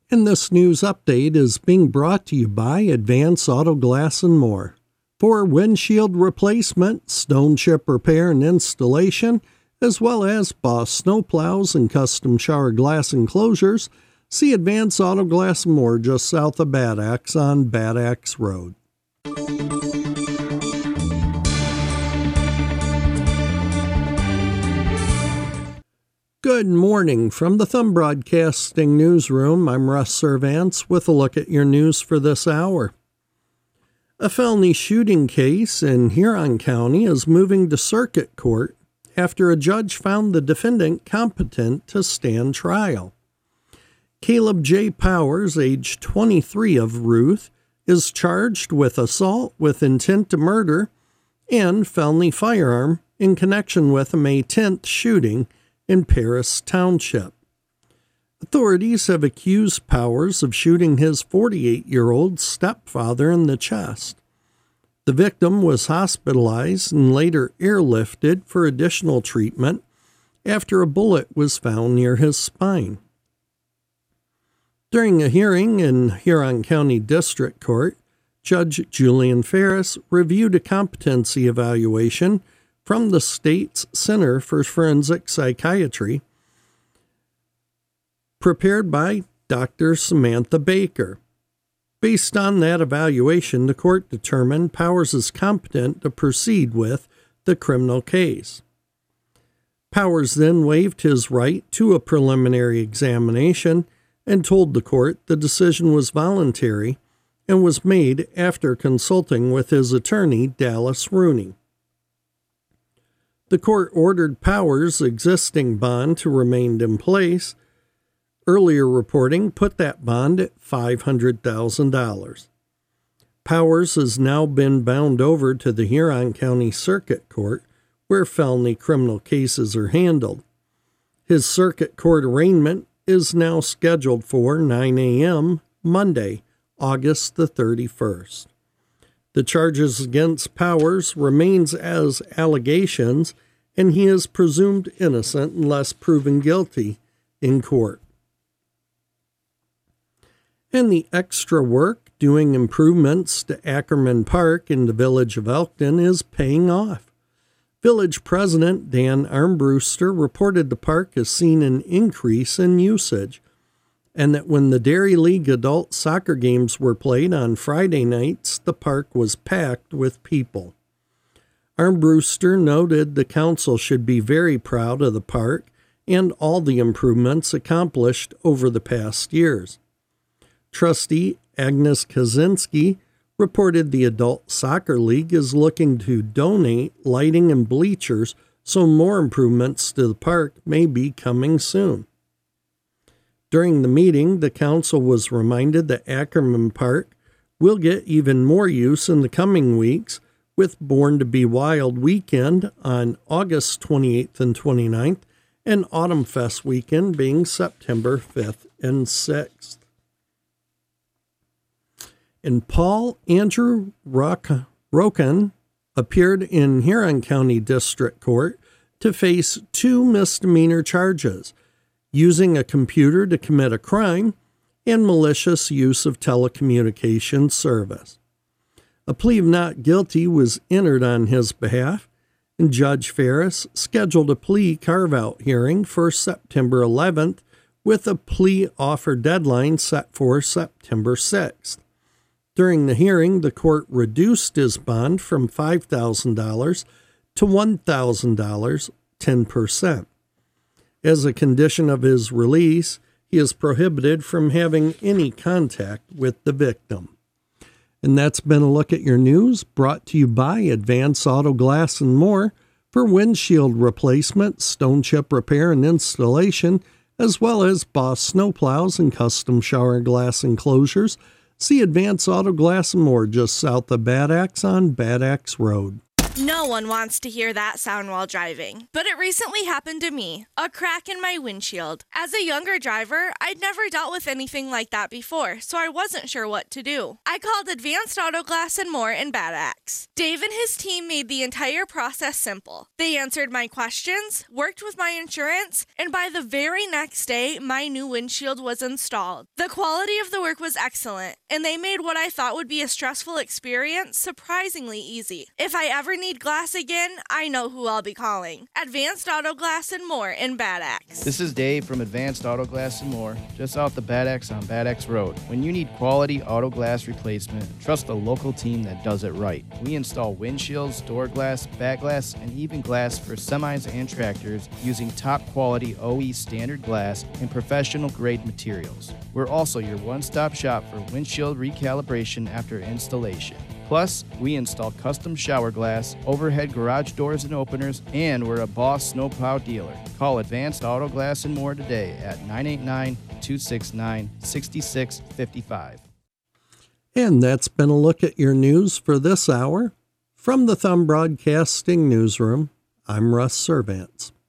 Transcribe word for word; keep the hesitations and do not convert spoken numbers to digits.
And this news update is being brought to you by Advance Auto Glass and More. For windshield replacement, stone chip repair and installation, as well as Boss snowplows and custom shower glass enclosures, see Advance Auto Glass and More just south of Bad Axe on Bad Axe Road. Good morning from the Thumb Broadcasting Newsroom. I'm Russ Servance with a look at your news for this hour. A felony shooting case in Huron County is moving to circuit court after a judge found the defendant competent to stand trial. Caleb J. Powers, age twenty-three, of Ruth, is charged with assault with intent to murder and felony firearm in connection with a May tenth shooting in Paris Township. Authorities have accused Powers of shooting his forty-eight-year-old stepfather in the chest. The victim was hospitalized and later airlifted for additional treatment after a bullet was found near his spine. During a hearing in Huron County District Court, Judge Julian Ferris reviewed a competency evaluation from the state's Center for Forensic Psychiatry, prepared by Doctor Samantha Baker. Based on that evaluation, the court determined Powers is competent to proceed with the criminal case. Powers then waived his right to a preliminary examination and told the court the decision was voluntary and was made after consulting with his attorney, Dallas Rooney. The court ordered Powers' existing bond to remain in place. Earlier reporting put that bond at five hundred thousand dollars. Powers has now been bound over to the Huron County Circuit Court, where felony criminal cases are handled. His circuit court arraignment is now scheduled for nine a.m. Monday, August the thirty-first. The charges against Powers remains as allegations, and he is presumed innocent unless proven guilty in court. And the extra work doing improvements to Ackerman Park in the village of Elkton is paying off. Village President Dan Armbruster reported the park has seen an increase in usage, and that when the Dairy League adult soccer games were played on Friday nights, the park was packed with people. Armbruster noted the council should be very proud of the park and all the improvements accomplished over the past years. Trustee Agnes Kaczynski reported the Adult Soccer League is looking to donate lighting and bleachers, so more improvements to the park may be coming soon. During the meeting, the council was reminded that Ackerman Park will get even more use in the coming weeks, with Born to Be Wild weekend on August twenty-eighth and twenty-ninth, and Autumn Fest weekend being September fifth and sixth. And Paul Andrew Roken appeared in Huron County District Court to face two misdemeanor charges: using a computer to commit a crime, and malicious use of telecommunications service. A plea of not guilty was entered on his behalf, and Judge Ferris scheduled a plea carve-out hearing for September eleventh, with a plea offer deadline set for September sixth. During the hearing, the court reduced his bond from five thousand dollars to one thousand dollars, ten percent. As a condition of his release, he is prohibited from having any contact with the victim. And that's been a look at your news, brought to you by Advance Auto Glass and More for windshield replacement, stone chip repair and installation, as well as Boss snowplows and custom shower glass enclosures. See Advance Auto Glass and More just south of Bad Axe on Bad Axe Road. No one wants to hear that sound while driving, but it recently happened to me, a crack in my windshield. As a younger driver, I'd never dealt with anything like that before, so I wasn't sure what to do. I called Advanced Auto Glass and More in Bad Axe. Dave and his team made the entire process simple. They answered my questions, worked with my insurance, and by the very next day, my new windshield was installed. The quality of the work was excellent, and they made what I thought would be a stressful experience surprisingly easy. If I ever need glass again, I know who I'll be calling. Advanced Auto Glass and More in Bad Axe. This is Dave from Advanced Auto Glass and More, just off the Bad Axe on Bad Axe Road. When you need quality auto glass replacement, trust a local team that does it right. We install windshields, door glass, back glass, and even glass for semis and tractors using top quality O E standard glass and professional grade materials. We're also your one-stop shop for windshield recalibration after installation. Plus, we install custom shower glass, overhead garage doors and openers, and we're a Boss snowplow dealer. Call Advanced Auto Glass and More today at nine eight nine, two six nine, six six five five. And that's been a look at your news for this hour. From the Thumb Broadcasting Newsroom, I'm Russ Servants.